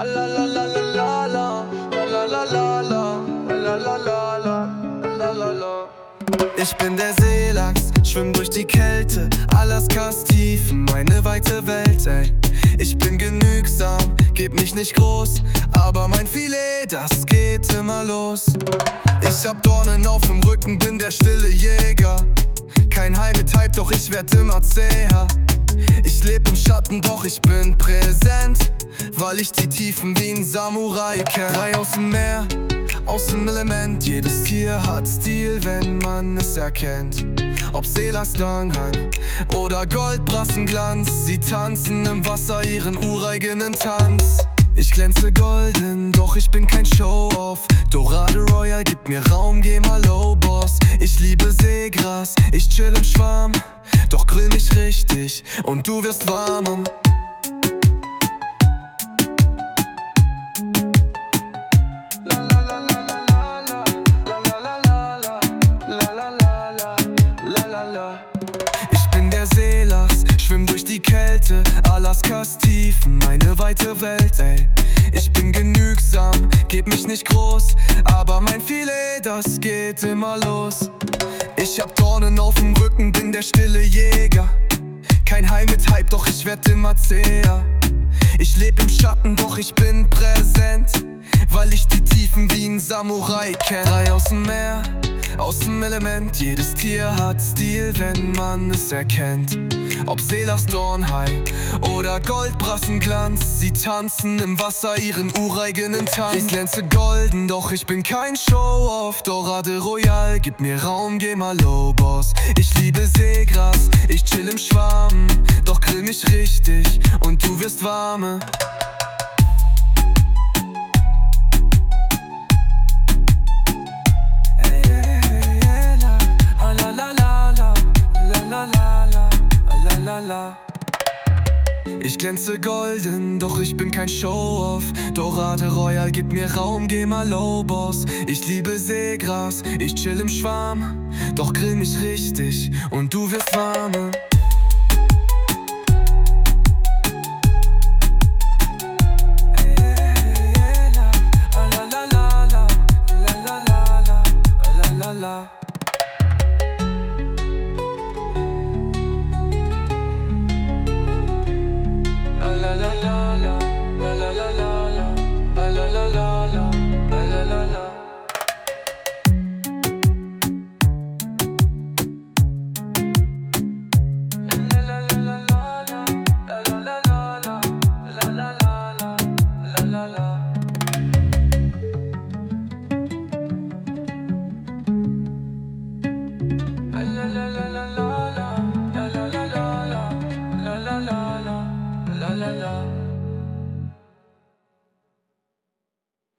la la la la la la la la la la la la la la la. Ich bin der Seelachs, schwimm durch die Kälte, Alaskas Tiefen, meine weite Welt, ey. Ich bin genügsam, geb mich nicht groß, aber mein Filet, das geht immer los. Ich hab Dornen auf dem Rücken, bin der stille Jäger. Kein High-Type, doch ich werd immer zäher. Ich leb im Schatten, doch ich bin präsent, weil ich die Tiefen wie ein Samurai kenn. Frei aus dem Meer, aus dem Element. Jedes Tier hat Stil, wenn man es erkennt. Ob Seelachs Langhang oder Goldbrassenglanz, sie tanzen im Wasser ihren ureigenen Tanz. Ich glänze golden, doch ich bin kein Show-Off. Dorade Royal, gib mir Raum, geh mal low, Boss. Ich liebe Seegras, ich chill im Schwarm, doch grill mich richtig und du wirst warm. Ich bin der Seelachs, schwimm durch die Kälte, Alaskas Tiefen, meine weite Welt, ey. Ich bin genügsam, geb mich nicht groß, aber mein Filet, das geht immer los. Ich hab Dornen auf dem Rücken, bin der stille Jäger. Kein High-Type, doch ich werd immer zäher. Ich leb im Schatten, doch ich bin präsent, weil ich die Tiefen wie ein Samurai kenn. Frei aus dem Meer, aus dem Element. Jedes Tier hat Stil, wenn man es erkennt. Ob Seelachs Dornhai oder Goldbrassenglanz, sie tanzen im Wasser ihren ureigenen Tanz. Ich glänze golden, doch ich bin kein Show-Off. Dorade Royal, gib mir Raum, geh mal low, Boss. Ich liebe Seegras, ich chill im Schwarm, doch grill mich richtig und du wirst warme. Ich glänze golden, doch ich bin kein Show-Off. Dorade Royal, gib mir Raum, geh mal low, Boss. Ich liebe Seegras, ich chill im Schwarm, doch grill mich richtig und du wirst warme. La la la